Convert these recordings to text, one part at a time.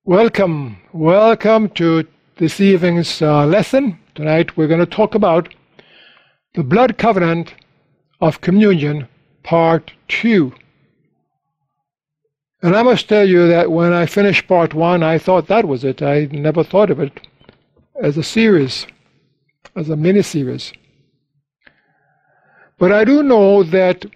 Welcome to this evening's lesson. Tonight we're going to talk about the blood covenant of communion, part 2. And I must tell you that when I finished part 1, I thought that was it. I never thought of it as a series, as a mini-series. But I do know that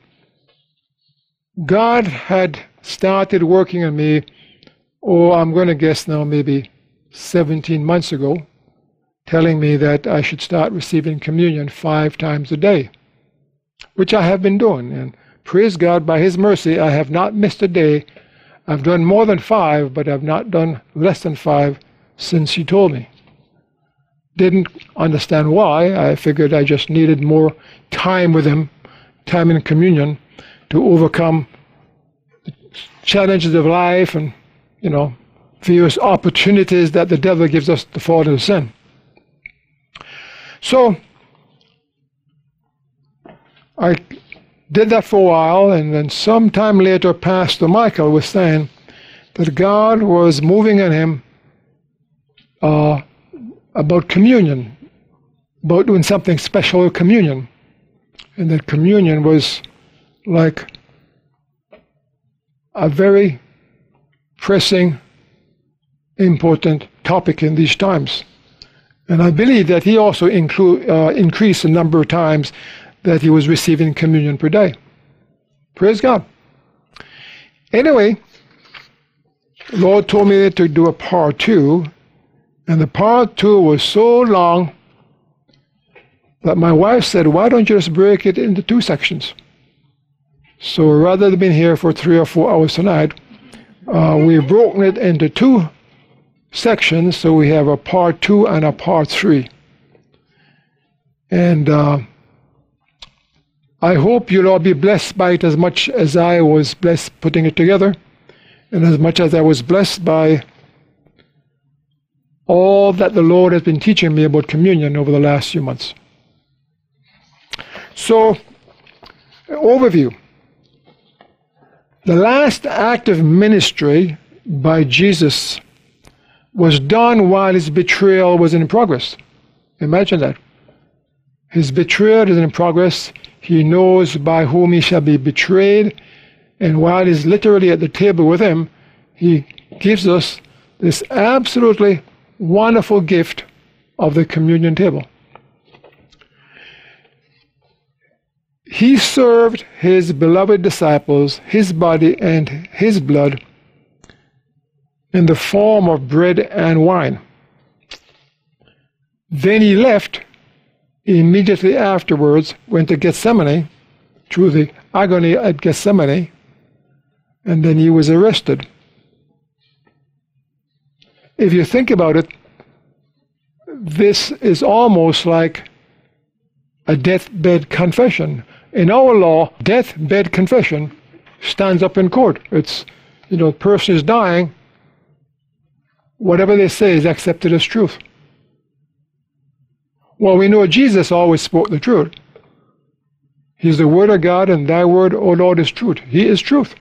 God had started working on me, I'm going to guess now maybe 17 months ago, telling me that I should start receiving communion 5 times a day, which I have been doing. And praise God, by His mercy, I have not missed a day. I've done more than 5, but I've not done less than 5 since He told me. Didn't understand why. I figured I just needed more time with Him, time in communion, to overcome the challenges of life and various opportunities that the devil gives us to fall into sin. So I did that for a while, and then sometime later Pastor Michael was saying that God was moving on him about communion, about doing something special with communion, and that communion was like a very pressing, important topic in these times. And I believe that he also increased the number of times that he was receiving communion per day. Praise God. Anyway, the Lord told me to do a part 2, and the part 2 was so long that my wife said, why don't you just break it into 2 sections? So rather than being here for 3 or 4 hours tonight, we've broken it into 2 sections, so we have a part 2 and a part 3. And I hope you'll all be blessed by it as much as I was blessed putting it together, and as much as I was blessed by all that the Lord has been teaching me about communion over the last few months. So, overview. The last act of ministry by Jesus was done while his betrayal was in progress. Imagine that. His betrayal is in progress. He knows by whom he shall be betrayed. And while he's literally at the table with him, he gives us this absolutely wonderful gift of the communion table. He served his beloved disciples his body and his blood in the form of bread and wine. Then he left immediately afterwards, went to Gethsemane, through the agony at Gethsemane, and then he was arrested. If you think about it, this is almost like a deathbed confession. In our law, deathbed confession stands up in court. It's, the person is dying, whatever they say is accepted as truth. Well, we know Jesus always spoke the truth. He's the Word of God, and thy word, O Lord, is truth. He is truth.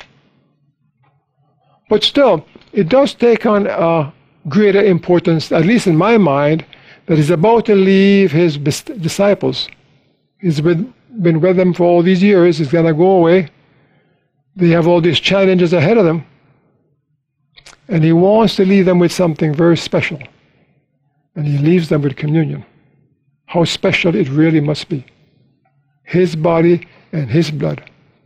But still, it does take on a greater importance, at least in my mind, that he's about to leave his disciples. He's been with them for all these years. He's going to go away. They have all these challenges ahead of them. And he wants to leave them with something very special. And he leaves them with communion. How special it really must be. His body and his blood.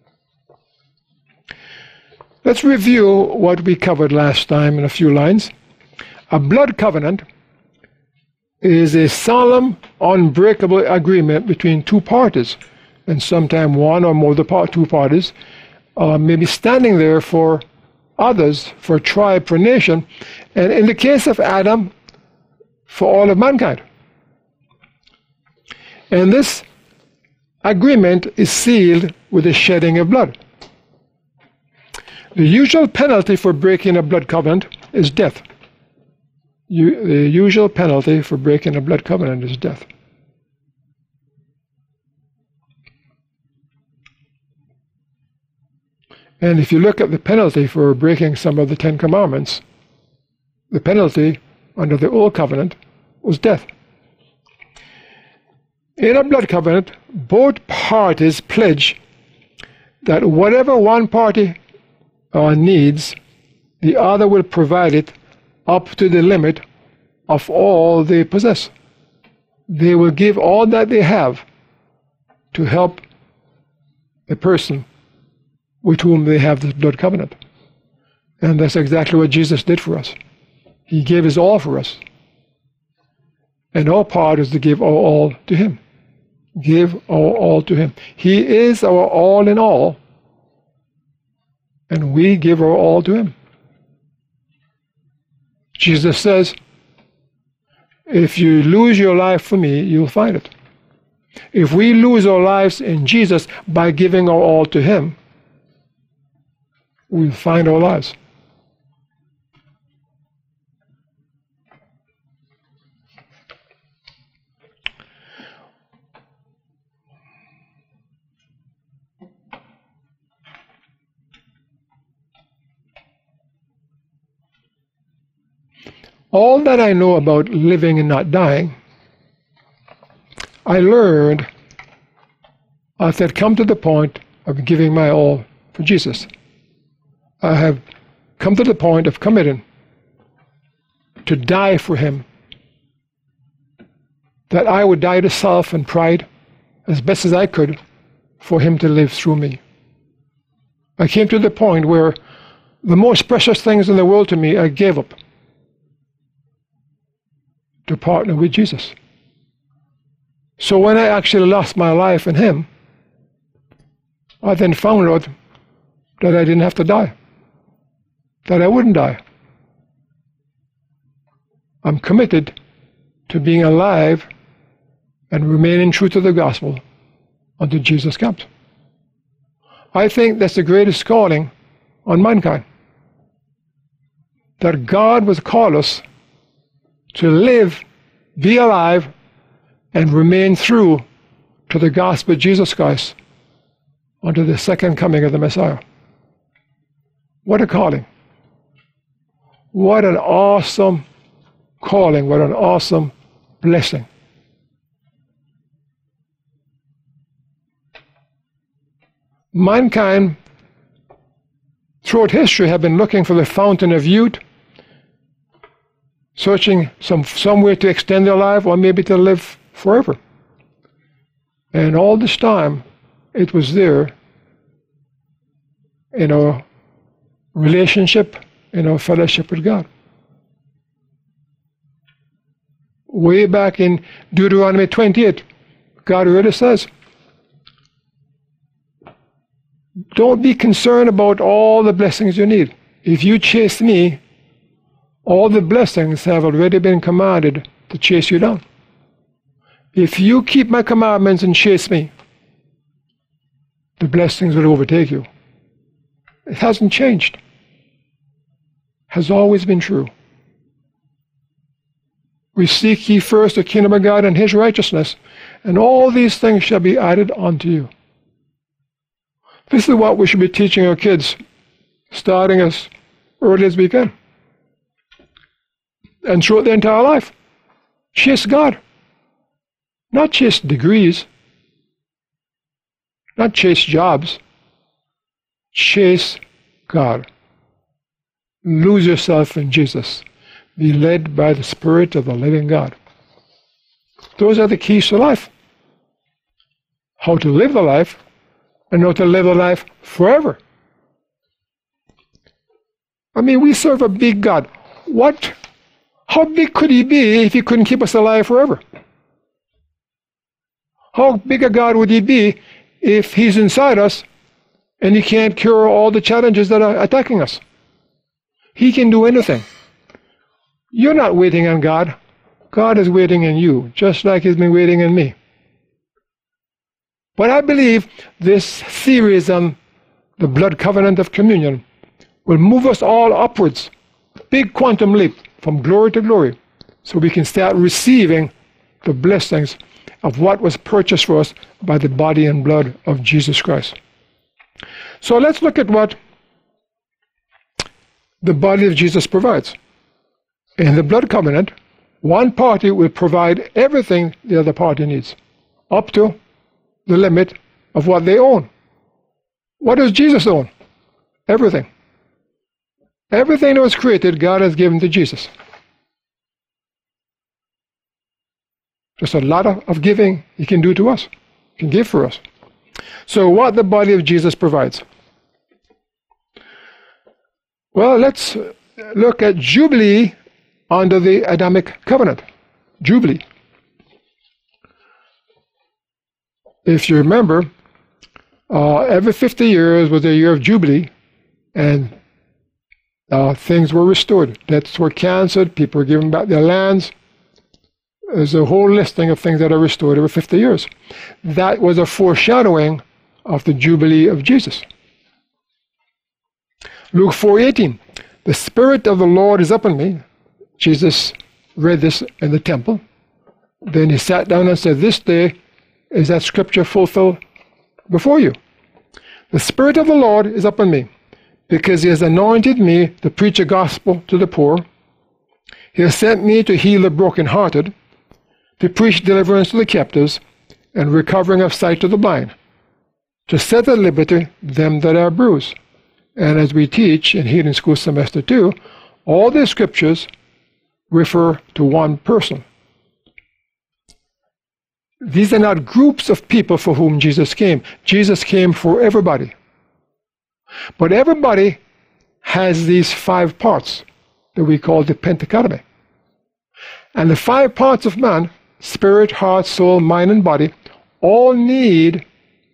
Let's review what we covered last time in a few lines. A blood covenant is a solemn, unbreakable agreement between 2 parties. And sometimes one or more of the 2 parties may be standing there for others, for tribe, for nation, and in the case of Adam, for all of mankind. And this agreement is sealed with the shedding of blood. The usual penalty for breaking a blood covenant is death. The usual penalty for breaking a blood covenant is death. And if you look at the penalty for breaking some of the 10 Commandments, The penalty under the old covenant was death. In a blood covenant, both parties pledge that whatever one party needs, the other will provide it up to the limit of all they possess. They will give all that they have to help a person with whom they have this blood covenant. And that's exactly what Jesus did for us. He gave his all for us. And our part is to give our all to him. Give our all to him. He is our all in all, and we give our all to him. Jesus says, if you lose your life for me, you'll find it. If we lose our lives in Jesus by giving our all to him, we'll find our lives. All that I know about living and not dying, I learned as I'd come to the point of giving my all for Jesus. I have come to the point of committing to die for him, that I would die to self and pride as best as I could for him to live through me. I came to the point where the most precious things in the world to me I gave up to partner with Jesus. So when I actually lost my life in him, I then found out that I didn't have to die, that I wouldn't die. I'm committed to being alive and remaining true to the gospel until Jesus comes. I think that's the greatest calling on mankind, that God would call us to live, be alive, and remain true to the gospel of Jesus Christ until the second coming of the Messiah. What a calling. What an awesome calling. What an awesome blessing. Mankind, throughout history, have been looking for the fountain of youth, searching some way to extend their life or maybe to live forever. And all this time, it was there in our relationship, in our fellowship with God. Way back in Deuteronomy 28, God really says, don't be concerned about all the blessings you need. If you chase me, all the blessings have already been commanded to chase you down. If you keep my commandments and chase me, the blessings will overtake you. It hasn't changed. Has always been true. We seek ye first the kingdom of God and his righteousness, and all these things shall be added unto you. This is what we should be teaching our kids, starting as early as we can, and throughout their entire life. Chase God. Not chase degrees. Not chase jobs. Chase God. Lose yourself in Jesus. Be led by the Spirit of the living God. Those are the keys to life. How to live the life, and how to live the life forever. I mean, we serve a big God. How big could he be if he couldn't keep us alive forever? How big a God would he be if he's inside us and he can't cure all the challenges that are attacking us? He can do anything. You're not waiting on God. God is waiting on you, just like he's been waiting on me. But I believe this series on the blood covenant of communion will move us all upwards, big quantum leap from glory to glory, so we can start receiving the blessings of what was purchased for us by the body and blood of Jesus Christ. So let's look at what the body of Jesus provides. In the blood covenant, one party will provide everything the other party needs, up to the limit of what they own. What does Jesus own? Everything. Everything that was created, God has given to Jesus. Just a lot of giving He can do to us. He can give for us. So what the body of Jesus provides? Well, let's look at Jubilee under the Adamic covenant. Jubilee. If you remember, every 50 years was a year of Jubilee, and things were restored. Debts were canceled, people were given back their lands. There's a whole listing of things that are restored every 50 years. That was a foreshadowing of the Jubilee of Jesus. Luke 4:18, the Spirit of the Lord is upon me. Jesus read this in the temple. Then He sat down and said, this day is that scripture fulfilled before you. The Spirit of the Lord is upon me, because He has anointed me to preach the gospel to the poor. He has sent me to heal the brokenhearted, to preach deliverance to the captives, and recovering of sight to the blind, to set at liberty them that are bruised. And as we teach in Healing School Semester 2, all the scriptures refer to one person. These are not groups of people for whom Jesus came. Jesus came for everybody. But everybody has these 5 parts that we call the Pentecatomy. And the 5 parts of man, spirit, heart, soul, mind, and body, all need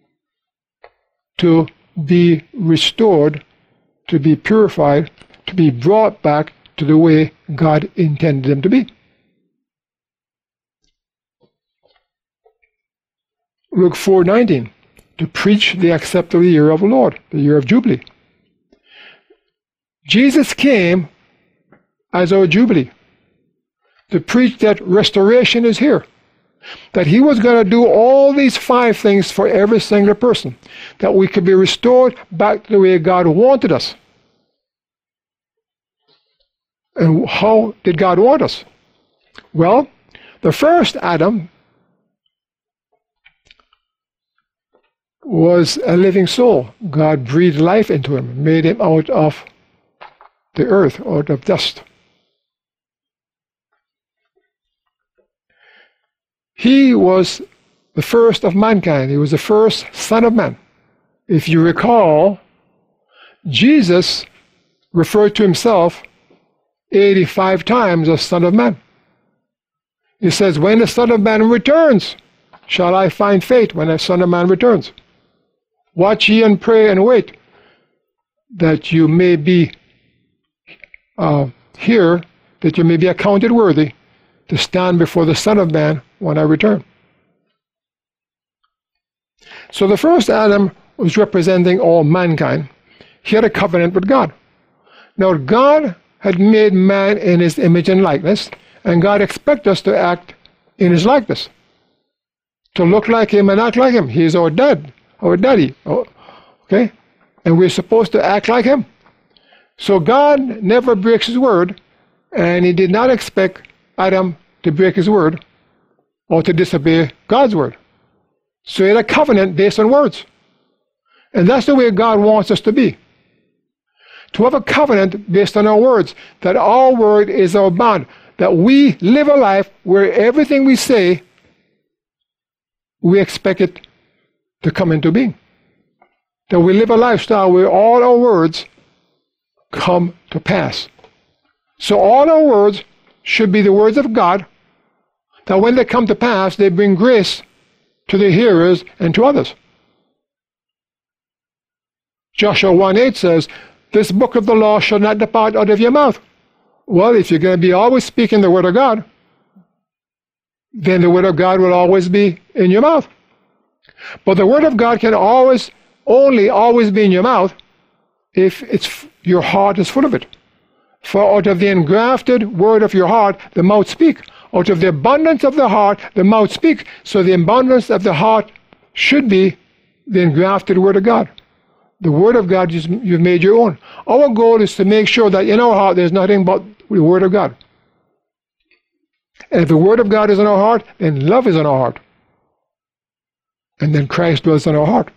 to be restored, to be purified, to be brought back to the way God intended them to be. Luke 4:19, to preach the acceptable year of the Lord, the year of Jubilee. Jesus came as our Jubilee, to preach that restoration is here, that He was going to do all these 5 things for every single person, that we could be restored back to the way God wanted us. And how did God want us? Well, the first Adam was a living soul. God breathed life into him, made him out of the earth, out of dust. He was the first of mankind. He was the first Son of Man. If you recall, Jesus referred to Himself 85 times as Son of Man. He says, when the Son of Man returns, shall I find faith when the Son of Man returns? Watch ye and pray and wait, that you may be here, that you may be accounted worthy to stand before the Son of Man when I return. So the first Adam was representing all mankind. He had a covenant with God. Now God had made man in His image and likeness, and God expects us to act in His likeness, to look like Him and act like Him. He is our dad, our daddy. Okay? And we're supposed to act like Him. So God never breaks His word, and He did not expect Adam to break his word or to disobey God's word. So He had a covenant based on words. And that's the way God wants us to be. To have a covenant based on our words, that our word is our bond, that we live a life where everything we say, we expect it to come into being. That we live a lifestyle where all our words come to pass. So all our words should be the words of God, that when they come to pass, they bring grace to the hearers and to others. Joshua 1:8 says, this book of the law shall not depart out of your mouth. Well, if you're going to be always speaking the word of God, then the word of God will always be in your mouth. But the word of God can always be in your mouth if your heart is full of it. For out of the engrafted word of your heart, the mouth speak. Out of the abundance of the heart, the mouth speak. So the abundance of the heart should be the engrafted word of God. The word of God you've made your own. Our goal is to make sure that in our heart there's nothing but the word of God. And if the Word of God is in our heart, then love is in our heart. And then Christ dwells in our heart.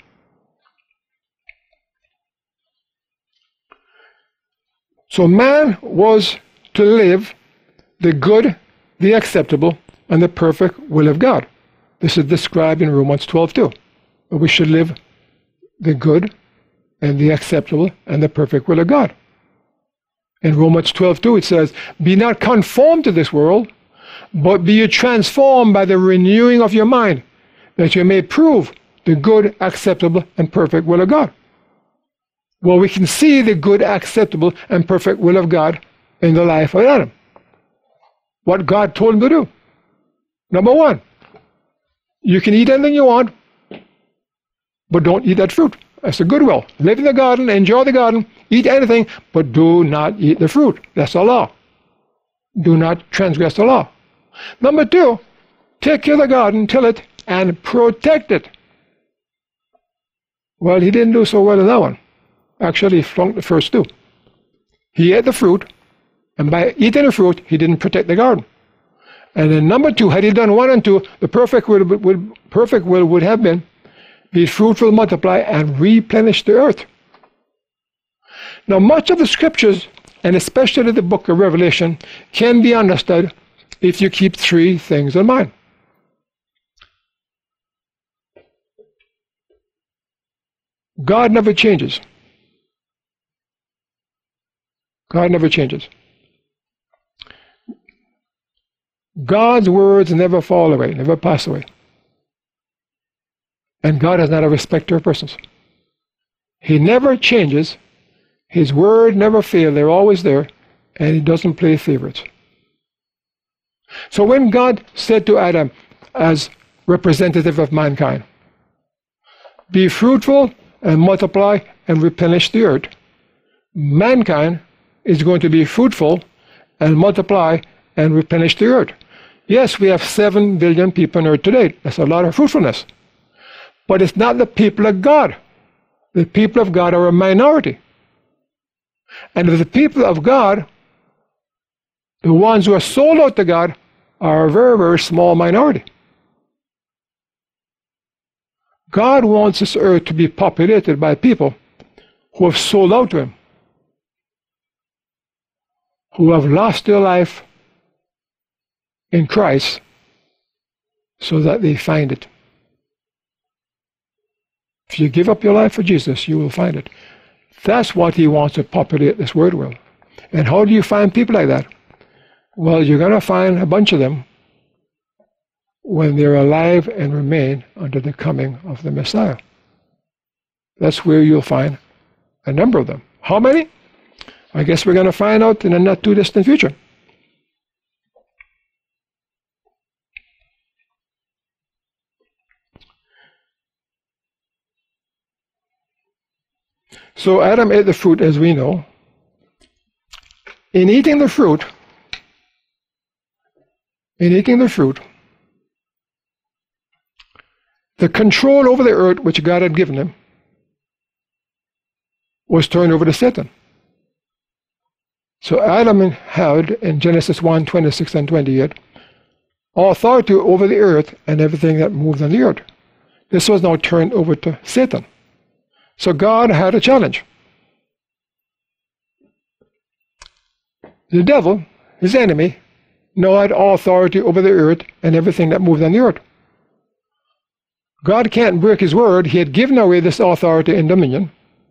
So man was to live the good, the acceptable, and the perfect will of God. This is described in Romans 12:2. We should live the good and the acceptable and the perfect will of God. In Romans 12:2 it says, "Be not conformed to this world, but be ye transformed by the renewing of your mind, that you may prove the good, acceptable, and perfect will of God." Well, we can see the good, acceptable, and perfect will of God in the life of Adam. What God told him to do. Number one, you can eat anything you want, but don't eat that fruit. That's the good will. Live in the garden, enjoy the garden, eat anything, but do not eat the fruit. That's the law. Do not transgress the law. Number two, take care of the garden, till it, and protect it. Well, he didn't do so well in that one. Actually, he flunked the first two. He ate the fruit, and by eating the fruit, he didn't protect the garden. And then number two, had he done one and two, the perfect will would have been, be fruitful, multiply, and replenish the earth. Now, much of the scriptures, and especially the book of Revelation, can be understood if you keep three things in mind. God never changes. God never changes. God's words never fall away, never pass away. And God is not a respecter of persons. He never changes. His word never fails. They're always there. And he doesn't play favorites. So when God said to Adam, as representative of mankind, "Be fruitful and multiply and replenish the earth," mankind is going to be fruitful and multiply and replenish the earth. Yes, we have 7 billion people on earth today. That's a lot of fruitfulness. But it's not the people of God. The people of God are a minority. And if the people of God, the ones who are sold out to God, are a very, very small minority. God wants this earth to be populated by people who have sold out to Him, who have lost their life in Christ so that they find it. If you give up your life for Jesus, you will find it. That's what He wants to populate this world with. And how do you find people like that? Well, you're going to find a bunch of them when they're alive and remain unto the coming of the Messiah. That's where you'll find a number of them. How many? I guess we're going to find out in a not too distant future. So Adam ate the fruit, as we know. In eating the fruit, the control over the earth which God had given him was turned over to Satan. So Adam had, in Genesis 1, 26 and 28, authority over the earth and everything that moved on the earth. This was now turned over to Satan. So God had a challenge. The devil, his enemy, now had authority over the earth and everything that moved on the earth. God can't break His word. He had given away this authority and dominion,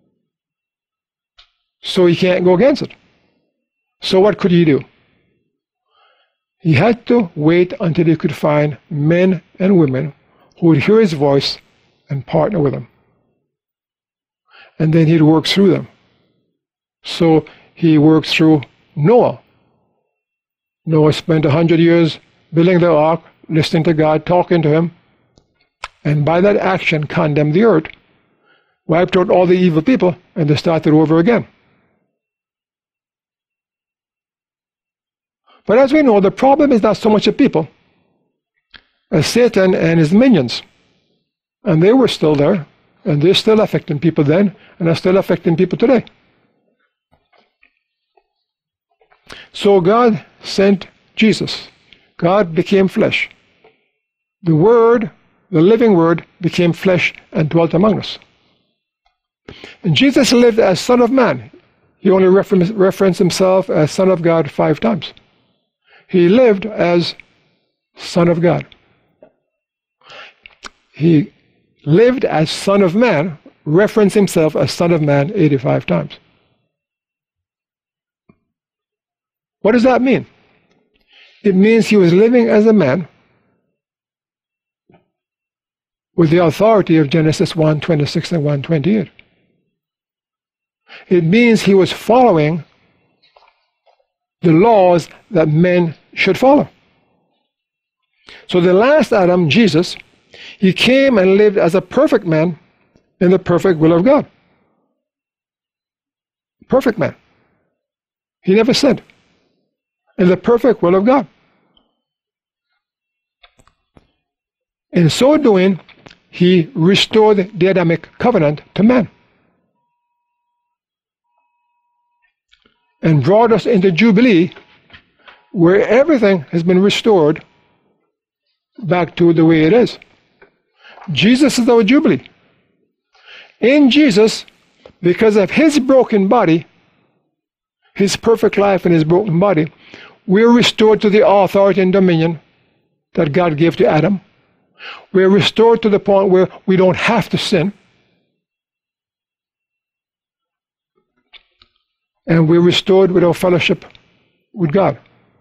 so He can't go against it. So what could He do? He had to wait until He could find men and women who would hear His voice and partner with Him. And then He'd work through them. So He worked through Noah. Noah spent 100 years building the ark, listening to God, talking to Him, and by that action condemned the earth, wiped out all the evil people, and they started over again. But as we know, the problem is not so much the people as Satan and his minions. And they were still there, and they're still affecting people then, and are still affecting people today. So God sent Jesus. God became flesh. The Word, the living Word, became flesh and dwelt among us. And Jesus lived as Son of Man. He only referenced himself as Son of God 5 times. He lived as Son of God. He lived as Son of Man, referenced himself as Son of Man 85 times. What does that mean? It means he was living as a man with the authority of Genesis 1:26 and 1:28. It means he was following the laws that men should follow. So the last Adam, Jesus, he came and lived as a perfect man in the perfect will of God. Perfect man. He never sinned. In the perfect will of God. In so doing, he restored the Adamic covenant to man and brought us into Jubilee, where everything has been restored back to the way it is. Jesus is our Jubilee. In Jesus, because of his broken body, his perfect life and his broken body, we're restored to the authority and dominion that God gave to Adam. We're restored to the point where we don't have to sin. And we're restored with our fellowship with God.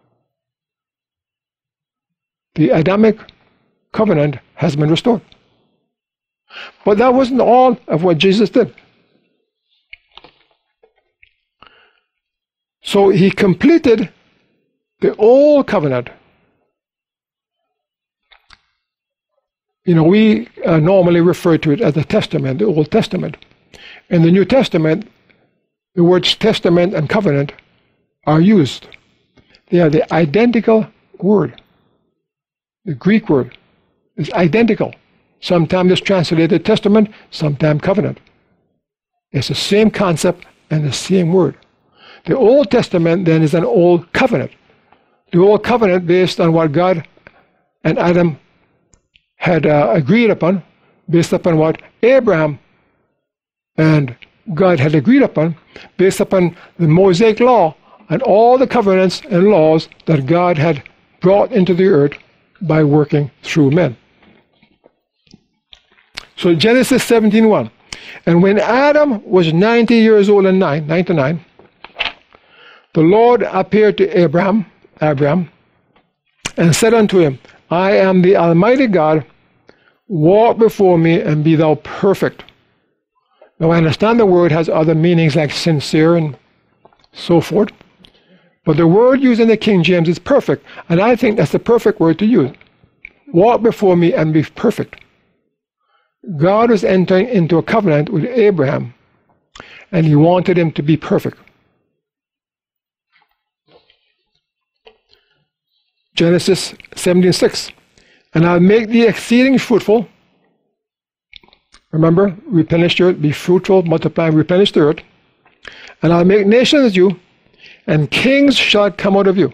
The Adamic covenant has been restored. But that wasn't all of what Jesus did. So he completed the old covenant. You know, we normally refer to it as the Testament, the Old Testament. In the New Testament, the words testament and covenant are used. They are the identical word. The Greek word is identical. Sometimes it's translated testament, sometimes covenant. It's the same concept and the same word. The Old Testament then is an old covenant. The old covenant based on what God and Adam had agreed upon, based upon what Abraham and God had agreed upon, based upon the Mosaic law and all the covenants and laws that God had brought into the earth by working through men. So Genesis 17:1. And when Adam was 90 years old and 99, the Lord appeared to Abraham, and said unto him, I am the Almighty God, walk before me and be thou perfect. Now I understand the word has other meanings like sincere and so forth, but the word used in the King James is perfect, and I think that's the perfect word to use. Walk before me and be perfect. God was entering into a covenant with Abraham, and he wanted him to be perfect. Genesis 17:6. And I'll make thee exceeding fruitful. Remember, replenish the earth, be fruitful, multiply, and replenish the earth. And I'll make nations of you, and kings shall come out of you.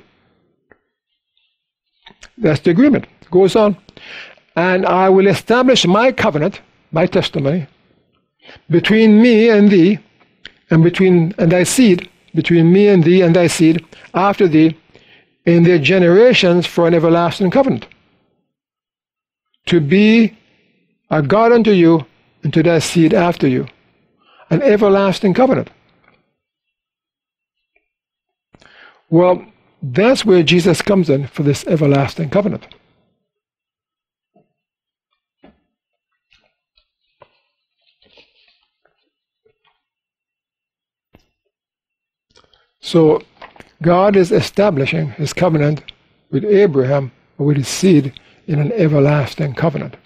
That's the agreement. It goes on. And I will establish my covenant, my testimony, between me and thee, and thy seed, between me and thee and thy seed, after thee, in their generations for an everlasting covenant, to be a God unto you and to thy seed after you, an everlasting covenant. Well, that's where Jesus comes in for this everlasting covenant. So God is establishing his covenant with Abraham, or with his seed, in an everlasting covenant.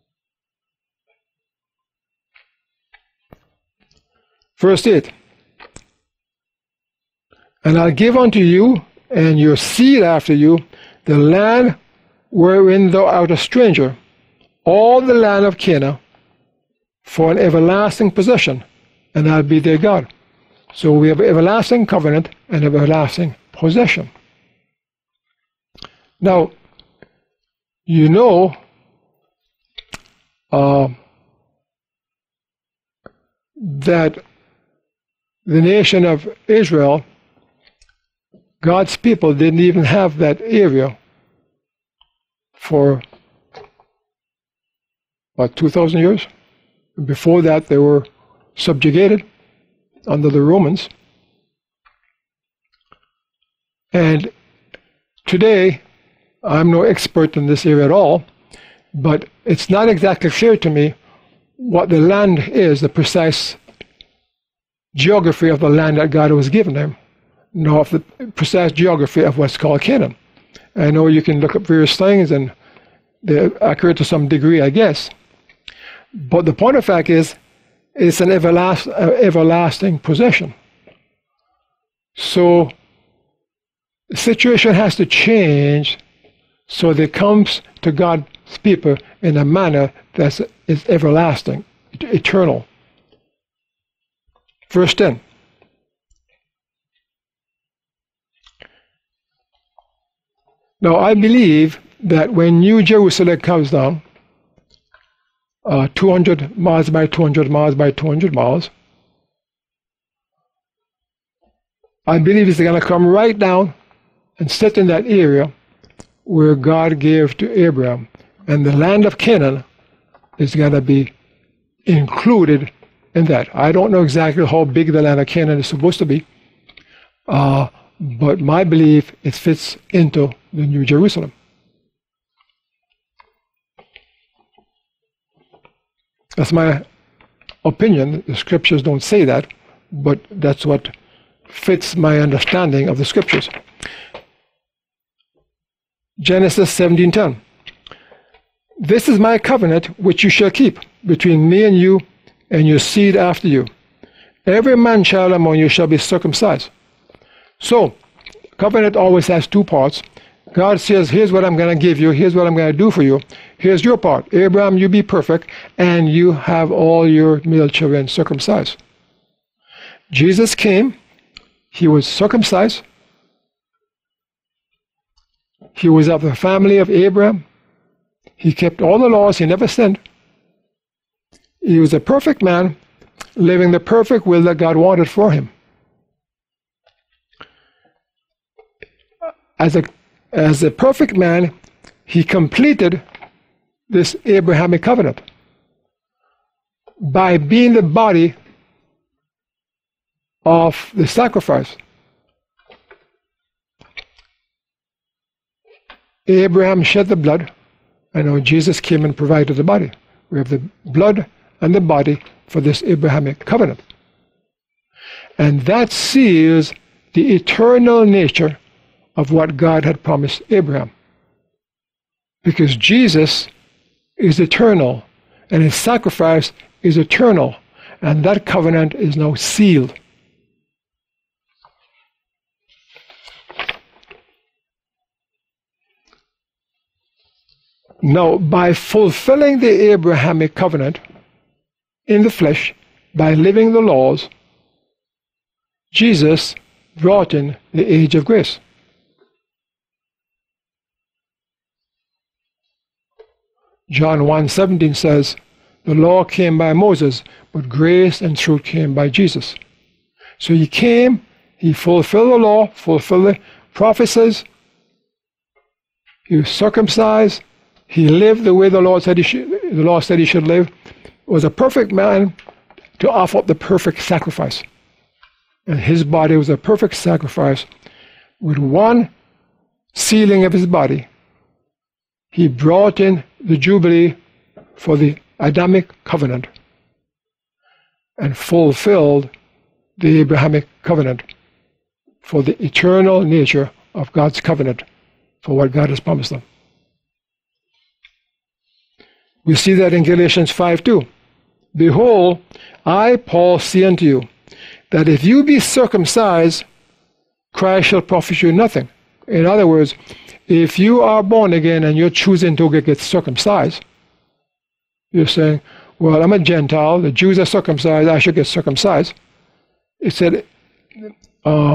Verse 8. And I'll give unto you and your seed after you the land wherein thou art a stranger, all the land of Canaan, for an everlasting possession, and I'll be their God. So we have an everlasting covenant and everlasting possession. Now, you know that the nation of Israel, God's people, didn't even have that area for, what, 2,000 years? Before that, they were subjugated under the Romans. And today, I'm no expert in this area at all, but it's not exactly clear to me what the land is, the precise geography of the land that God was giving them, nor of the precise geography of what's called Canaan. I know you can look up various things, and they're accurate to some degree, I guess. But the point of fact is, it's an everlasting possession. So the situation has to change so that it comes to God's people in a manner that is everlasting, eternal. Verse 10. Now I believe that when New Jerusalem comes down, 200 miles by 200 miles by 200 miles, I believe it's going to come right down and sit in that area where God gave to Abraham. And the land of Canaan is going to be included in that. I don't know exactly how big the land of Canaan is supposed to be, but my belief, it fits into the New Jerusalem. That's my opinion. The scriptures don't say that, but that's what fits my understanding of the scriptures. Genesis 17:10. This is my covenant which you shall keep between me and you and your seed after you. Every man-child among you shall be circumcised. So, covenant always has two parts. God says, here's what I'm going to give you, here's what I'm going to do for you. Here's your part. Abraham, you be perfect, and you have all your male children circumcised. Jesus came, he was circumcised. He was of the family of Abraham. He kept all the laws, he never sinned. He was a perfect man, living the perfect will that God wanted for him. As a perfect man, he completed this Abrahamic covenant by being the body of the sacrifice. Abraham shed the blood, and now Jesus came and provided the body. We have the blood and the body for this Abrahamic covenant. And that seals the eternal nature of what God had promised Abraham. Because Jesus is eternal, and his sacrifice is eternal, and that covenant is now sealed. Now, by fulfilling the Abrahamic covenant in the flesh, by living the laws, Jesus brought in the age of grace. John 1:17 says, the law came by Moses, but grace and truth came by Jesus. So he came, he fulfilled the law, fulfilled the prophecies, he was circumcised, he lived the way the law said he should live, was a perfect man to offer up the perfect sacrifice. And his body was a perfect sacrifice. With one sealing of his body, he brought in the Jubilee for the Adamic covenant and fulfilled the Abrahamic covenant for the eternal nature of God's covenant, for what God has promised them. We see that in Galatians 5:2. Behold, I, Paul, say unto you, that if you be circumcised, Christ shall profit you nothing. In other words, if you are born again and you're choosing to get circumcised, you're saying, well, I'm a Gentile, the Jews are circumcised, I should get circumcised. It said,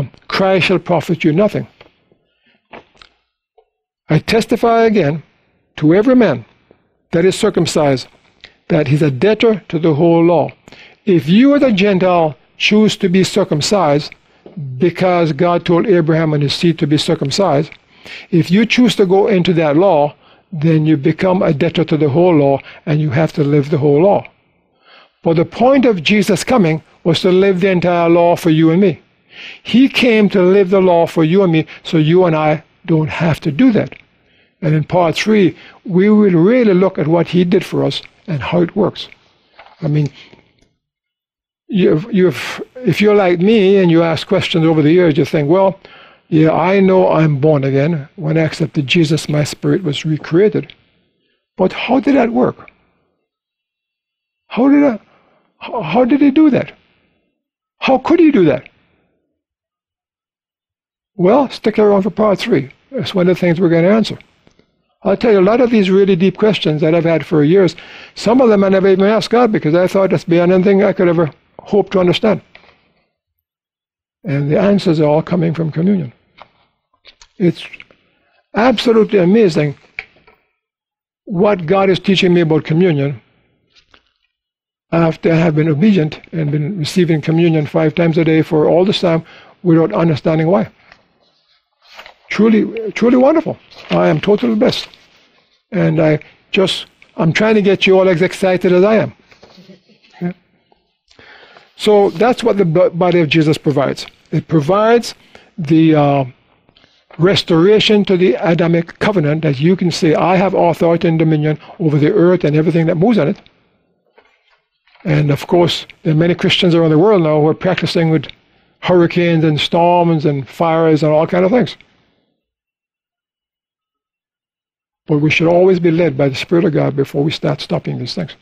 Christ shall profit you nothing. I testify again to every man that is circumcised, that he's a debtor to the whole law. If you as a Gentile choose to be circumcised, because God told Abraham and his seed to be circumcised, if you choose to go into that law, then you become a debtor to the whole law, and you have to live the whole law. But the point of Jesus coming was to live the entire law for you and me. He came to live the law for you and me, so you and I don't have to do that. And in part 3, we will really look at what he did for us and how it works. I mean, if you're like me and you ask questions over the years, you think, well, yeah, I know I'm born again. When I accepted Jesus, my spirit was recreated. But how did that work? How did he do that? How could he do that? Well, stick around for part 3. That's one of the things we're going to answer. I'll tell you, a lot of these really deep questions that I've had for years, some of them I never even asked God because I thought that's beyond anything I could ever hope to understand. And the answers are all coming from communion. It's absolutely amazing what God is teaching me about communion after I have been obedient and been receiving communion 5 times a day for all this time without understanding why. Truly, truly wonderful. I am totally blessed. And I'm trying to get you all as excited as I am. Yeah. So that's what the body of Jesus provides. It provides the restoration to the Adamic covenant, that you can say, I have authority and dominion over the earth and everything that moves on it. And of course, there are many Christians around the world now who are practicing with hurricanes and storms and fires and all kinds of things. But we should always be led by the Spirit of God before we start stopping these things.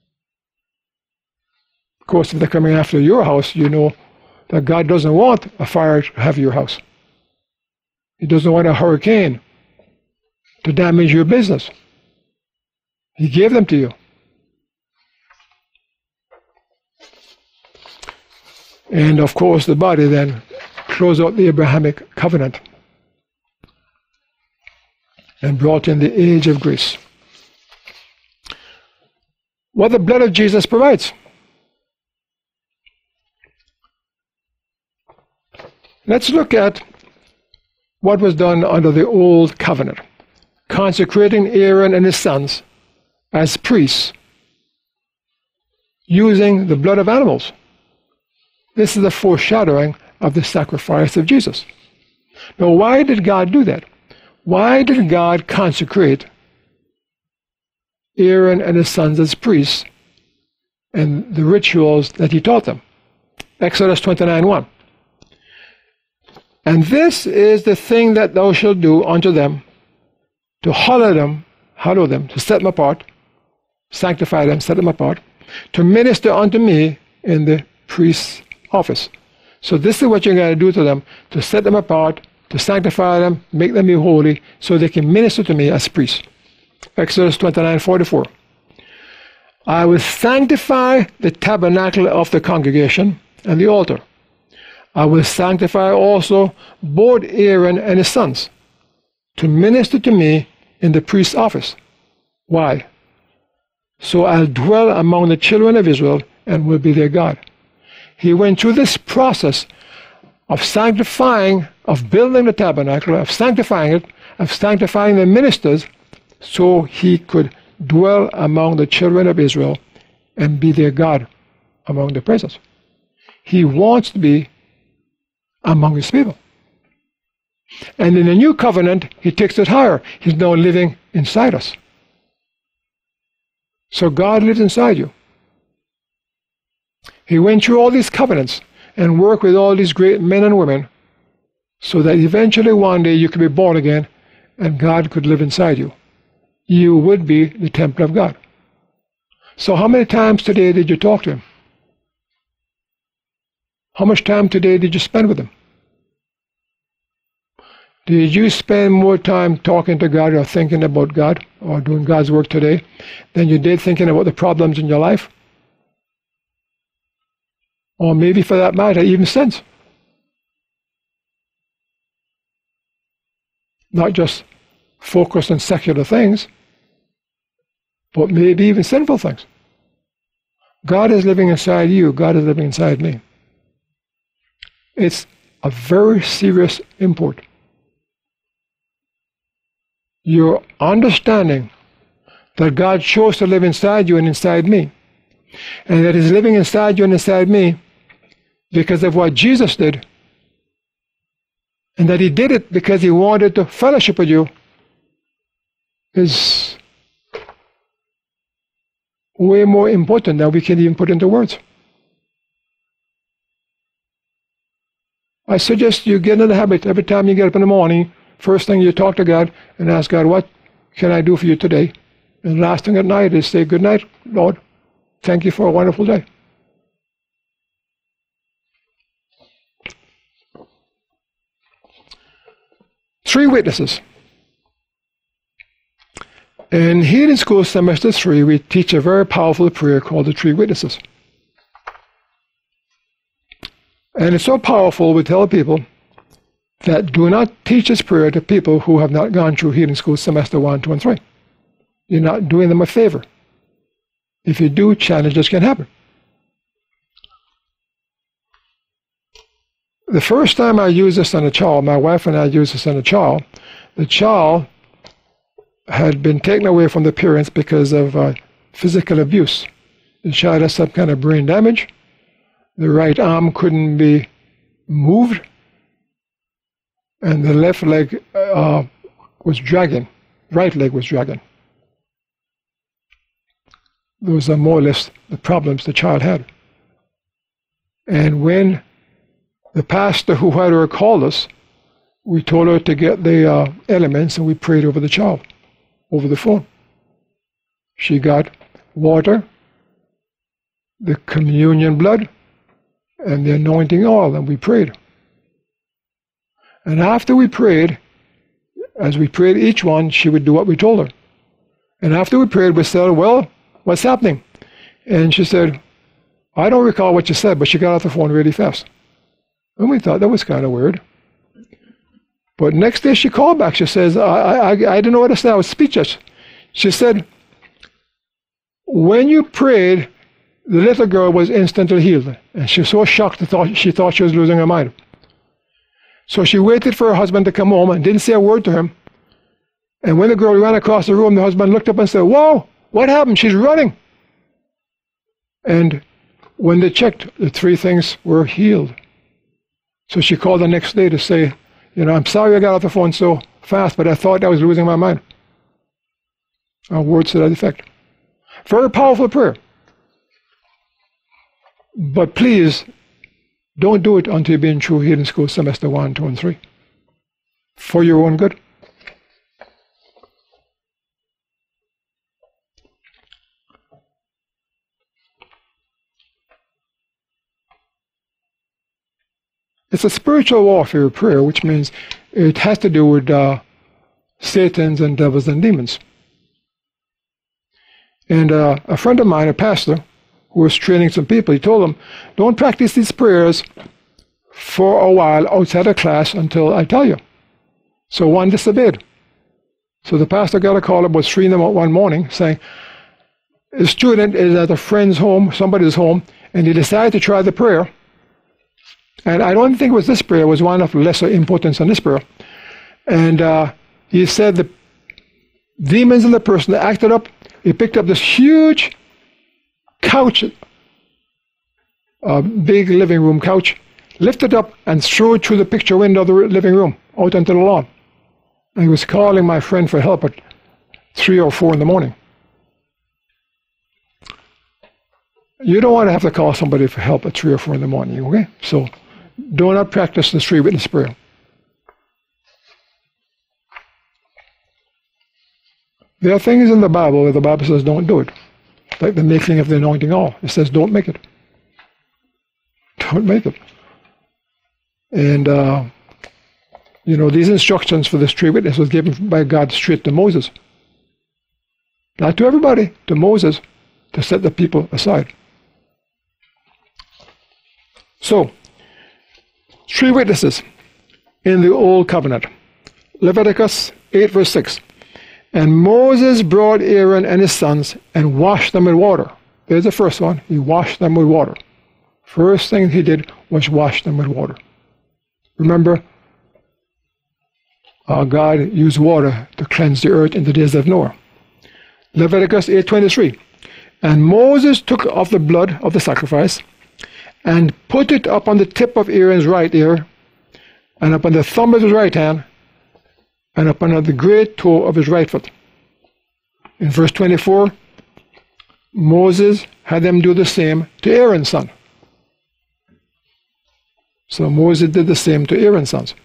Of course, if they're coming after your house, you know that God doesn't want a fire to have your house. He doesn't want a hurricane to damage your business. He gave them to you. And of course, the body then closed out the Abrahamic covenant and brought in the age of grace. What the blood of Jesus provides. Let's look at what was done under the old covenant, consecrating Aaron and his sons as priests using the blood of animals. This is a foreshadowing of the sacrifice of Jesus. Now, why did God do that? Why did God consecrate Aaron and his sons as priests and the rituals that he taught them? Exodus 29:1. And this is the thing that thou shalt do unto them, to hallow them, to set them apart, sanctify them, set them apart, to minister unto me in the priest's office. So this is what you're going to do to them, to set them apart, to sanctify them, make them be holy, so they can minister to me as priests. Exodus 29:44. I will sanctify the tabernacle of the congregation and the altar. I will sanctify also both Aaron and his sons to minister to me in the priest's office. Why? So I'll dwell among the children of Israel and will be their God. He went through this process of sanctifying, of building the tabernacle, of sanctifying it, of sanctifying the ministers, so he could dwell among the children of Israel and be their God among the presence. He wants to be among his people. And in the new covenant, he takes it higher. He's now living inside us. So God lives inside you. He went through all these covenants and worked with all these great men and women so that eventually one day you could be born again and God could live inside you. You would be the temple of God. So how many times today did you talk to him? How much time today did you spend with him? Did you spend more time talking to God or thinking about God or doing God's work today than you did thinking about the problems in your life? Or maybe for that matter, even since. Not just focus on secular things, but maybe even sinful things. God is living inside you. God is living inside me. It's a very serious import. Your understanding that God chose to live inside you and inside me, and that He's living inside you and inside me because of what Jesus did, and that He did it because He wanted to fellowship with you, is way more important than we can even put into words. I suggest you get in the habit every time you get up in the morning, first thing you talk to God and ask God, what can I do for you today? And last thing at night is say, good night, Lord. Thank you for a wonderful day. Three witnesses. In Healing School Semester 3, we teach a very powerful prayer called the Three Witnesses. And it's so powerful, we tell people that do not teach this prayer to people who have not gone through Healing School Semester 1, 2, and 3. You're not doing them a favor. If you do, challenges can happen. The first time I used this on a child, my wife and I used this on a child, the child had been taken away from the parents because of physical abuse. The child had some kind of brain damage. The right arm couldn't be moved, and the left leg was dragging. Right leg was dragging. Those are more or less the problems the child had. And when the pastor who had her called us, we told her to get the elements, and we prayed over the child, over the phone. She got water, the communion blood, and the anointing oil, and we prayed. And after we prayed, as we prayed each one, she would do what we told her. And after we prayed, we said, well, what's happening? And she said, I don't recall what you said, but she got off the phone really fast. And we thought that was kind of weird. But next day she called back. She says, I didn't know what to say. I was speechless. She said, when you prayed, the little girl was instantly healed. And she was so shocked, she thought she was losing her mind. So she waited for her husband to come home and didn't say a word to him. And when the girl ran across the room, the husband looked up and said, whoa, what happened? She's running. And when they checked, the three things were healed. So she called the next day to say, I'm sorry I got off the phone so fast, but I thought I was losing my mind. Words to that effect. Very powerful prayer. But please, don't do it until you've been through Healing School Semester 1, 2, and 3. For your own good. It's a spiritual warfare prayer, which means it has to do with Satans and devils and demons. And a friend of mine, a pastor, who was training some people, he told them, don't practice these prayers for a while outside of class until I tell you. So one disobeyed. So the pastor got a call about 3 a.m. one morning saying, a student is at a friend's home, somebody's home, and he decided to try the prayer. And I don't think it was this prayer, it was one of lesser importance than this prayer. And he said the demons in the person that acted up, he picked up this huge couch, a big living room couch, lifted up and threw it through the picture window of the living room, out onto the lawn. And he was calling my friend for help at 3 or 4 in the morning. You don't want to have to call somebody for help at 3 or 4 in the morning, okay? So do not practice the 3 witness prayer. There are things in the Bible where the Bible says don't do it. Like the making of the anointing oil. It says don't make it. Don't make it. And, these instructions for this 3 witness was given by God straight to Moses. Not to everybody, to Moses, to set the people aside. So, 3 witnesses in the Old Covenant. Leviticus 8 verse 6. And Moses brought Aaron and his sons and washed them with water. There's the first one. He washed them with water. First thing he did was wash them with water. Remember, God used water to cleanse the earth in the days of Noah. Leviticus 8:23. And Moses took of the blood of the sacrifice and put it up on the tip of Aaron's right ear, and upon the thumb of his right hand, and upon the great toe of his right foot. In verse 24, Moses had them do the same to Aaron's son. So Moses did the same to Aaron's sons.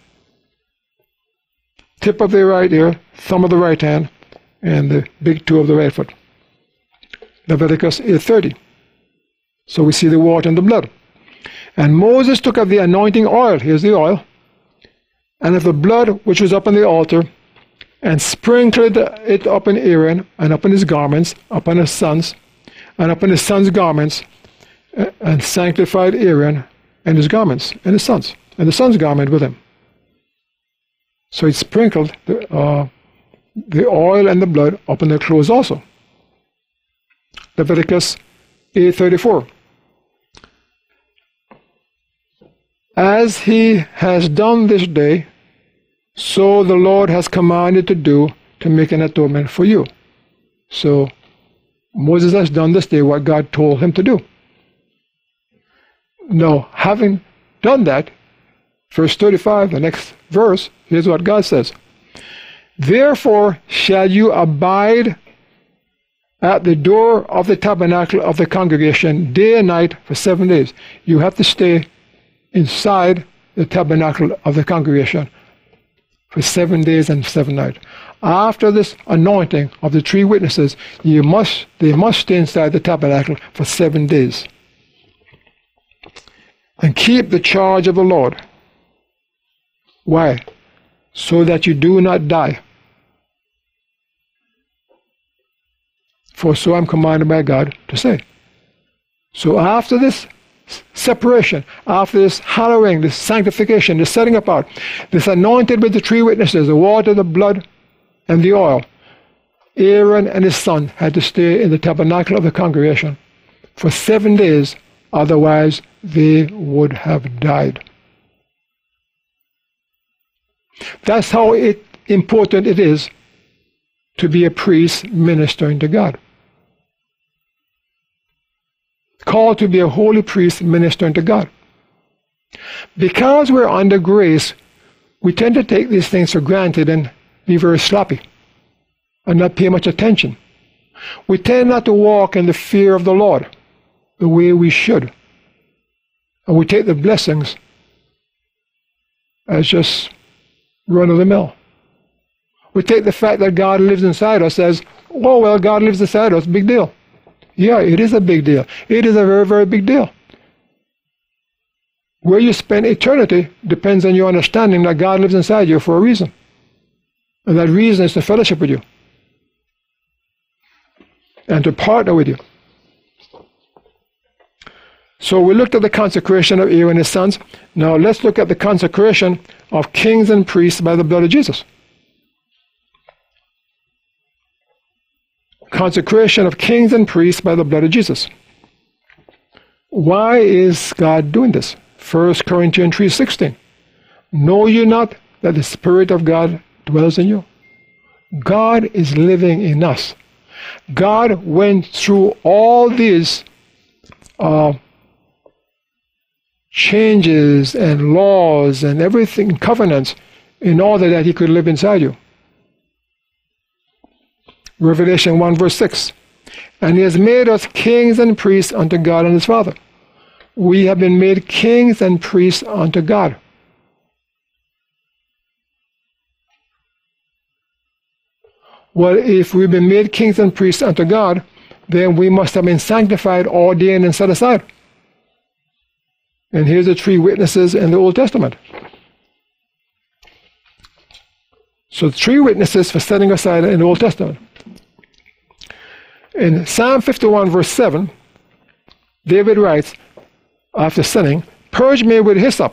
Tip of the right ear, thumb of the right hand, and the big toe of the right foot. Leviticus 8:30. So we see the water and the blood. And Moses took of the anointing oil, here's the oil, and of the blood which was upon the altar, and sprinkled it upon Aaron, and upon his garments, upon his sons, and upon his sons' garments, and sanctified Aaron and his garments, and his sons, and the sons' garment with him. So he sprinkled the oil and the blood upon their clothes also. Leviticus 8:34. As he has done this day, so the Lord has commanded to do, to make an atonement for you. So Moses has done this day what God told him to do. Now, having done that, verse 35, the next verse, here's what God says. Therefore shall you abide at the door of the tabernacle of the congregation day and night for 7 days. You have to stay inside the tabernacle of the congregation for 7 days and 7 nights. After this anointing of the 3 witnesses, they must stay inside the tabernacle for 7 days. And keep the charge of the Lord. Why? So that you do not die. For so I'm commanded by God to say. So after this separation, after this hallowing, this sanctification, this setting apart, this anointed with the 3 witnesses, the water, the blood, and the oil, Aaron and his son had to stay in the tabernacle of the congregation for 7 days, otherwise they would have died. That's how important it is to be a priest ministering to God. Called to be a holy priest ministering to God. Because we're under grace, we tend to take these things for granted and be very sloppy and not pay much attention. We tend not to walk in the fear of the Lord the way we should. And we take the blessings as just run of the mill. We take the fact that God lives inside us as, oh, well, God lives inside us, big deal. Yeah, it is a big deal. It is a very, very big deal. Where you spend eternity depends on your understanding that God lives inside you for a reason. And that reason is to fellowship with you and to partner with you. So we looked at the consecration of Aaron and his sons. Now let's look at the consecration of kings and priests by the blood of Jesus. Consecration of kings and priests by the blood of Jesus. Why is God doing this? 1 Corinthians 3:16. Know you not that the Spirit of God dwells in you? God is living in us. God went through all these changes and laws and everything, covenants, in order that he could live inside you. Revelation 1 verse 6. And he has made us kings and priests unto God and his Father. We have been made kings and priests unto God. Well, if we've been made kings and priests unto God, then we must have been sanctified, ordained, and set aside. And here's the 3 witnesses in the Old Testament. So 3 witnesses for setting aside in the Old Testament. In Psalm 51 verse 7, David writes, after sinning, purge me with hyssop.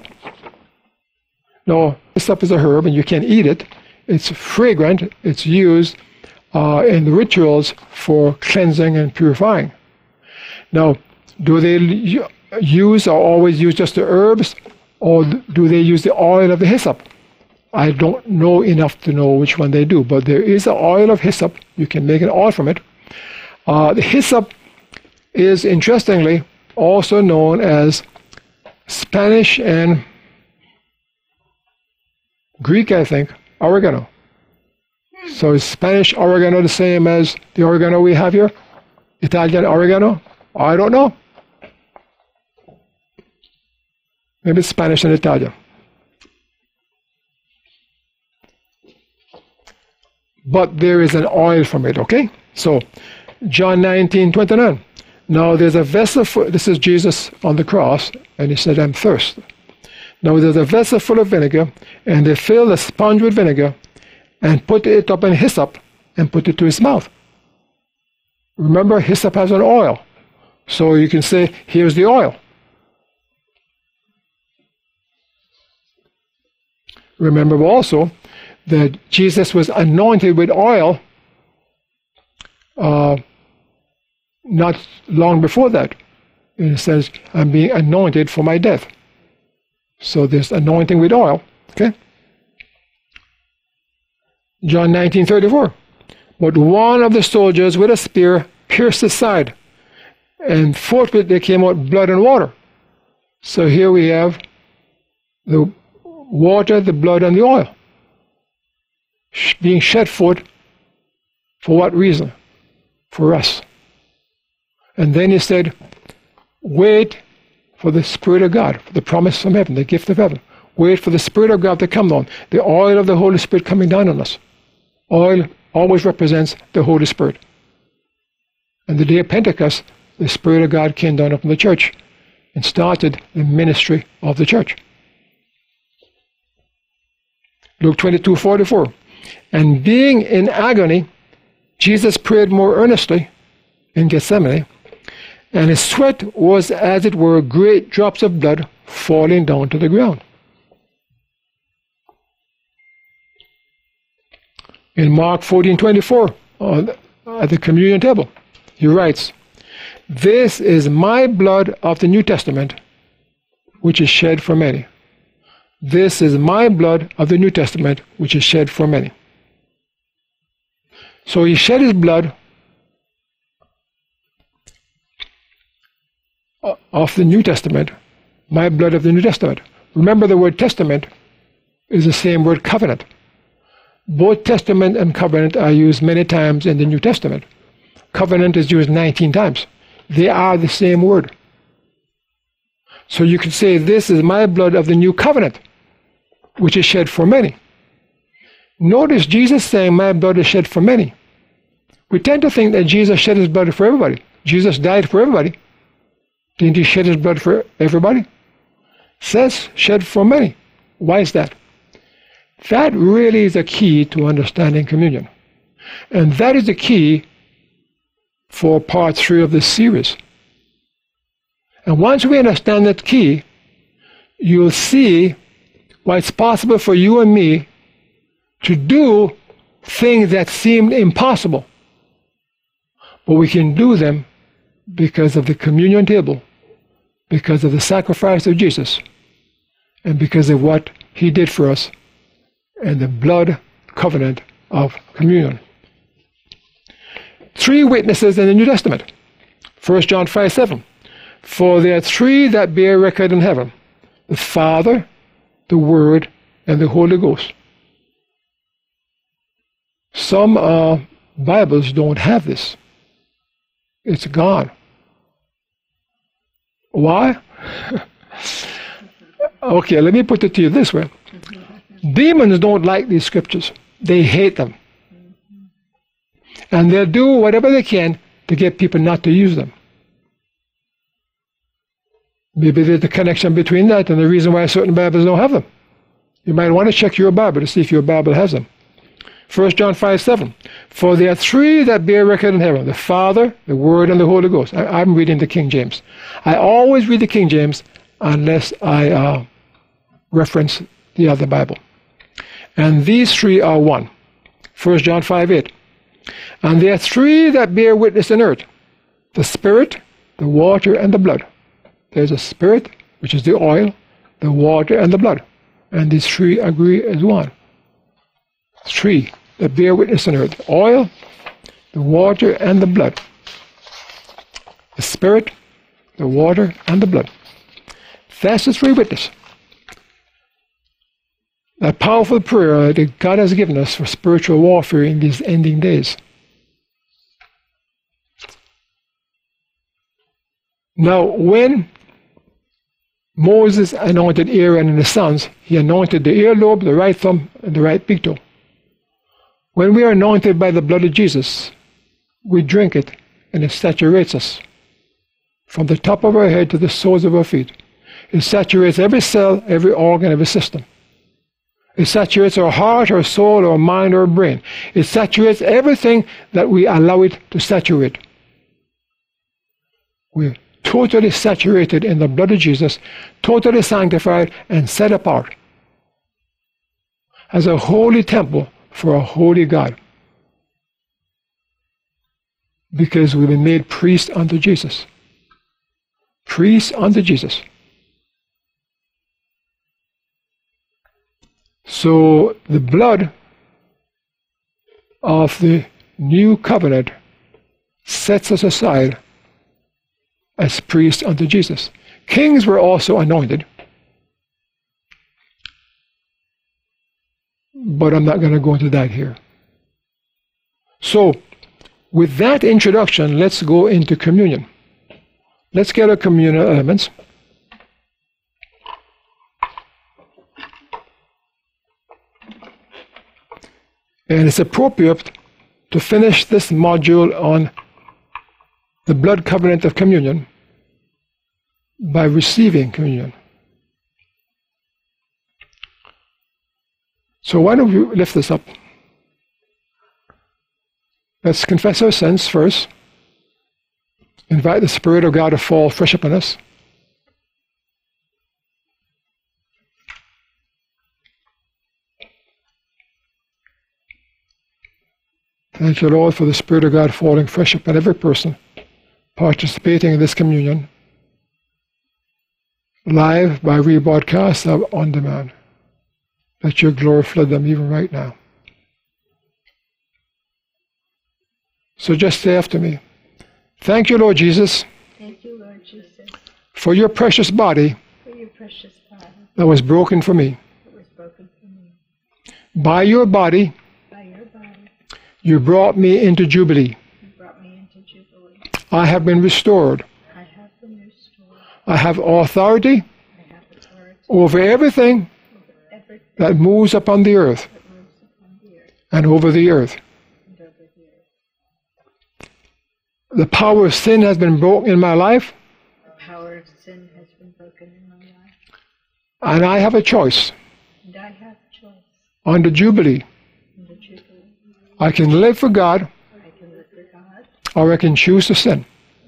Now, hyssop is a herb and you can't eat it. It's fragrant. It's used in the rituals for cleansing and purifying. Now, do they use or always use just the herbs, or do they use the oil of the hyssop? I don't know enough to know which one they do, but there is an oil of hyssop. You can make an oil from it. The hyssop is, interestingly, also known as Spanish and Greek, I think, oregano. So is Spanish oregano the same as the oregano we have here? Italian oregano? I don't know. Maybe it's Spanish and Italian. But there is an oil from it, okay? So, John 19:29. Now there's a vessel full, this is Jesus on the cross, and he said, I'm thirsty. Now there's a vessel full of vinegar, and they filled a sponge with vinegar, and put it up in hyssop, and put it to his mouth. Remember, hyssop has an oil. So you can say, here's the oil. Remember also that Jesus was anointed with oil not long before that. And it says, I'm being anointed for my death. So there's anointing with oil. Okay? John 19:34. But one of the soldiers with a spear pierced his side, and forthwith there came out blood and water. So here we have the water, the blood, and the oil being shed forth. For what reason? For us. And then he said, wait for the Spirit of God, for the promise from heaven, the gift of heaven. Wait for the Spirit of God to come down, the oil of the Holy Spirit coming down on us. Oil always represents the Holy Spirit. And the day of Pentecost, the Spirit of God came down upon the church and started the ministry of the church. Luke 22:44. And being in agony, Jesus prayed more earnestly in Gethsemane, and his sweat was as it were great drops of blood falling down to the ground. In Mark 14:24, at the communion table, he writes, this is my blood of the New Testament, which is shed for many. This is my blood of the New Testament, which is shed for many. So he shed his blood of the New Testament, my blood of the New Testament. Remember, the word testament is the same word covenant. Both testament and covenant are used many times in the New Testament. Covenant is used 19 times. They are the same word. So you could say, this is my blood of the new covenant, which is shed for many. Notice Jesus saying, my blood is shed for many. We tend to think that Jesus shed his blood for everybody. Jesus died for everybody. Didn't he shed his blood for everybody? It says shed for many. Why is that? That really is a key to understanding communion. And that is the key for part 3 of this series. And once we understand that key, you'll see why it's possible for you and me to do things that seemed impossible. But we can do them because of the communion table, because of the sacrifice of Jesus, and because of what he did for us and the blood covenant of communion. 3 witnesses in the New Testament. 1 John 5:7. For there are 3 that bear record in heaven, the Father, the Word, and the Holy Ghost. Some Bibles don't have this. It's gone. Why? Okay, let me put it to you this way. Demons don't like these scriptures. They hate them. And they'll do whatever they can to get people not to use them. Maybe there's a connection between that and the reason why certain Bibles don't have them. You might want to check your Bible to see if your Bible has them. 1 John 5:7. For there are 3 that bear record in heaven, the Father, the Word, and the Holy Ghost. I'm reading the King James. I always read the King James unless I reference the other Bible. And these 3 are one. 1 John 5:8. And there are three that bear witness on earth: the Spirit, the water, and the blood. There's a Spirit, which is the oil, the water, and the blood. And these three agree as one. Three that bear witness on earth: oil, the water, and the blood. The Spirit, the water, and the blood. That's the three witnesses. That powerful prayer that God has given us for spiritual warfare in these ending days. Now, when Moses anointed Aaron and his sons, he anointed the earlobe, the right thumb, and the right big toe. When we are anointed by the blood of Jesus, we drink it, and it saturates us from the top of our head to the soles of our feet. It saturates every cell, every organ, every system. It saturates our heart, our soul, our mind, our brain. It saturates everything that we allow it to saturate. We're totally saturated in the blood of Jesus, totally sanctified and set apart as a holy temple for a holy God. Because we've been made priests unto Jesus. Priests unto Jesus. So the blood of the new covenant sets us aside as priests unto Jesus. Kings were also anointed. But I'm not going to go into that here. So, with that introduction, let's go into communion. Let's get our communion elements. And it's appropriate to finish this module on the blood covenant of communion by receiving communion. So why don't we lift this up? Let's confess our sins first. Invite the Spirit of God to fall fresh upon us. Thank you, Lord, for the Spirit of God falling fresh upon every person participating in this communion, live, by rebroadcast, or on demand. Let your glory flood them even right now. So just say after me. Thank you, Lord Jesus. Thank you, Lord Jesus, for your precious body that was broken for me. By your body, you brought me into Jubilee. I have been restored. I have authority over everything that moves upon the earth and over the earth. The power of sin has been broken in my life. And I have a choice. Under Jubilee. I can live for God, or I can choose to sin.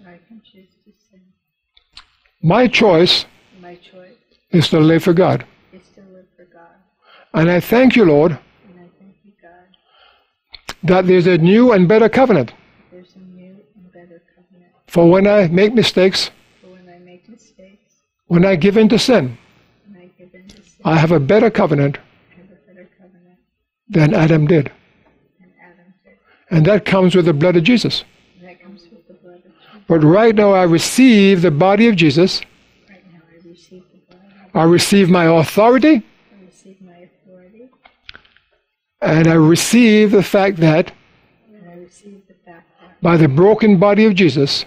My choice is to live for God. And I thank you, Lord, that there's a new and better covenant. For when I make mistakes, when I give in to sin, I have a better covenant than Adam did. And that comes with the blood of Jesus. But right now I receive the body of Jesus. I receive my authority. And I receive the fact that by the broken body of Jesus,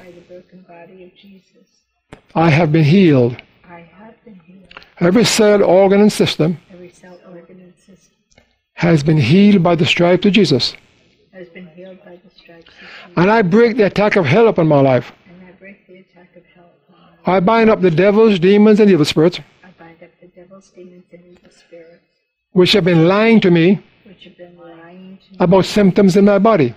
I have been healed. Every cell, organ, and system has been healed by the stripes of Jesus. And I break the attack of hell upon my life. I bind up the devils, demons, and evil spirits which have been lying to me about symptoms in my body.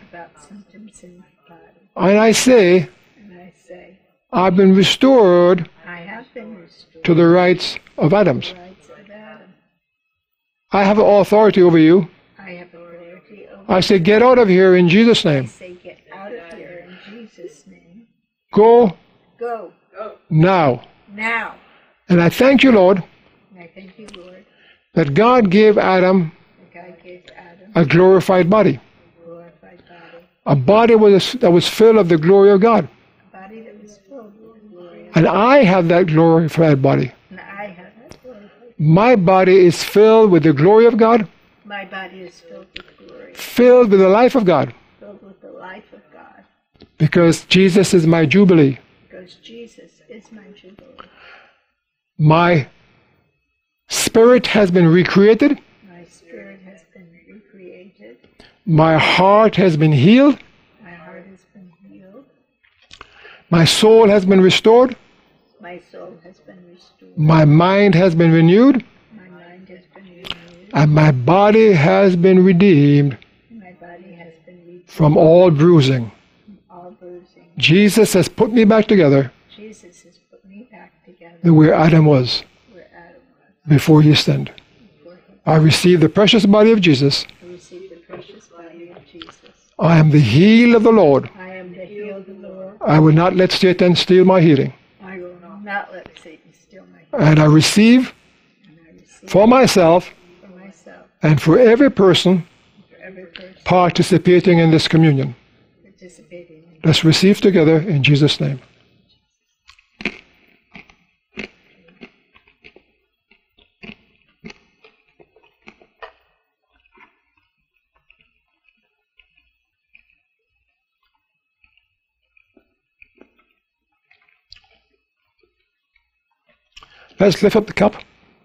And I say, I've been restored to the rights of Adams. I have authority over you I say, get out of here in Jesus' I name. say, get out of here in Jesus' name. Go Go now. now. And I thank you, Lord, And I thank you, Lord, that God gave Adam that God gave Adam a glorified body. a glorified body, A body that was filled of the glory of God. a body that was filled with the glory of And I have that glorified body. And I have that glorified. My body is filled with the glory of God, My body is filled with glory, filled with the life of God, filled with the life of God, because Jesus is my jubilee. because Jesus is my jubilee. My spirit has been recreated. My spirit has been recreated. My heart has been healed. My heart has been healed. My soul has been restored. My soul has been restored. My mind has been renewed. My mind has been renewed. And my body has been redeemed And my body has been redeemed from all bruising. from all bruising. Jesus has put me back together Jesus has put me back together the way Adam was where Adam was before he sinned. before he I receive the precious body of Jesus. received the precious body of Jesus. I am the healed of the Lord. I am the healed of the Lord. I will not let Satan steal my healing. I will not let Satan steal my healing. And I receive And I receive for myself for myself, and for every person for every person participating in this communion. participating in Let's receive together in Jesus' name. Let's lift up the cup.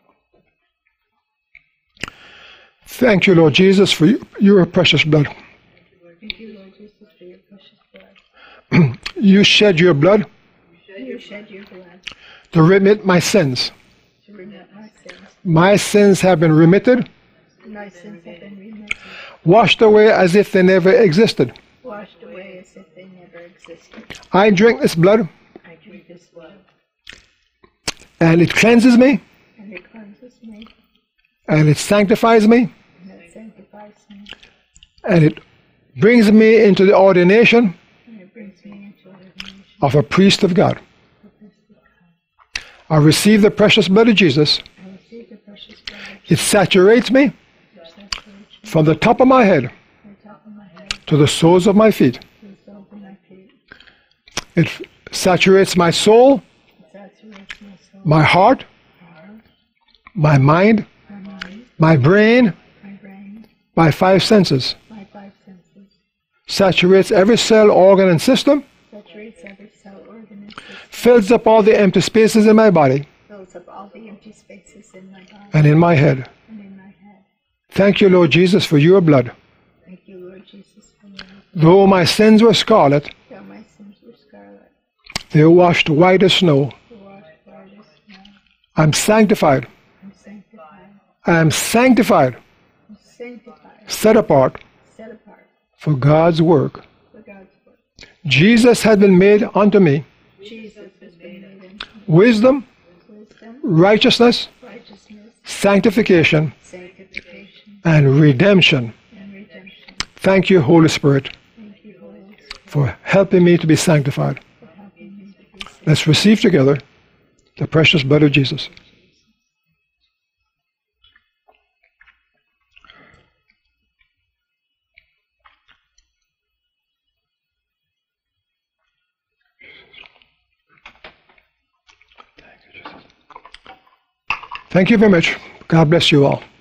Thank you, Lord Jesus, for your precious blood. Thank you, Lord Jesus, for your precious blood. You shed your blood You shed your blood to remit my sins. to remit my sins. My sins have been remitted, My sins have been remitted, washed away as if they never existed. washed away as if they never existed. I drink this blood, I drink this blood, and it cleanses me, and it cleanses me, and it sanctifies me, and it sanctifies me, and it brings me into the ordination and it brings me into ordination of a priest of God. of this God. I receive the precious blood of Jesus. I receive the precious blood of It saturates me Jesus, saturates me from the top of my head from the top of my head to the soles of my feet. to the soles of my feet. It saturates my soul, It saturates my soul, my heart, my heart, my mind, my mind, my brain, my brain, my five senses. my five senses. Saturates every cell, organ, and system. Saturates every cell, organ, and system. Fills up all the empty spaces in my body Fills up all the empty spaces in my body and in my head. and in my head. Thank you, Lord Jesus, for your blood. Thank you, Lord Jesus, for your blood. Though my sins were scarlet, Though my sins were scarlet, they were washed white as snow. the washed white as snow. I'm sanctified. I'm sanctified. I am sanctified, I'm sanctified, set apart set apart for God's work. for God's work. Jesus has been made unto me Jesus has been made into wisdom, wisdom, righteousness, righteousness, sanctification, sanctification, and redemption. and redemption. Thank you, Holy Spirit, Thank you, Holy Spirit, for helping me to be sanctified. for helping me to be saved. Let's receive together the precious blood of Jesus. Thank you very much. God bless you all.